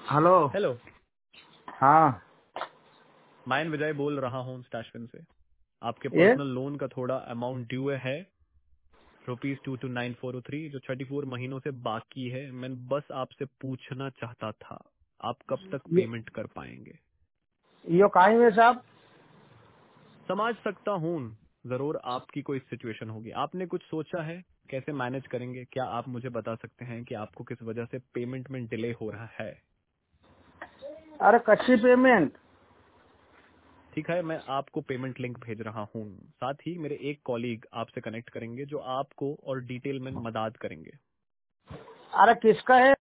Hello. Hello, हाँ। मैं विजय बोल रहा हूँ स्टैशविन से। आपके ये पर्सनल लोन का थोड़ा अमाउंट ड्यू है, ₹229,403, जो 34 महीनों से बाकी है। मैं बस आपसे पूछना चाहता था, आप कब तक ये पेमेंट कर पाएंगे? यो काई में साहब। समझ सकता हूँ, जरूर आपकी कोई सिचुएशन होगी। आपने कुछ सोचा है कैसे मैनेज करेंगे? क्या आप मुझे बता सकते हैं कि आपको किस वजह से पेमेंट में डिले हो रहा है? अरे कच्ची पेमेंट। ठीक है, मैं आपको पेमेंट लिंक भेज रहा हूँ। साथ ही मेरे एक कॉलीग आपसे कनेक्ट करेंगे जो आपको और डिटेल में मदद करेंगे। अरे किसका है?